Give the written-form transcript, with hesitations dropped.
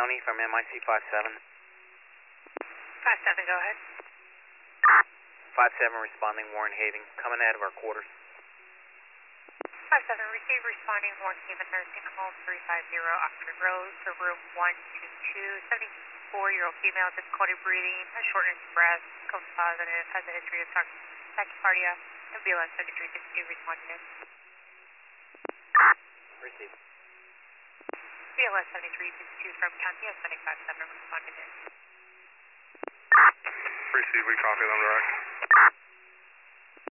County from MIC 57. 57, go ahead. 57 responding, Warren Haven, coming out of our quarters. 57, receive responding, Warren Haven Nursing Home 350 Oxford Road for room 122. 74-year-old female, difficulty breathing, has shortness of breath, COVID positive, has a history of tachycardia, and BLS 7352 responded in. Receive. BLS 7352 from County of 757 responded in. Receive, we copy them direct.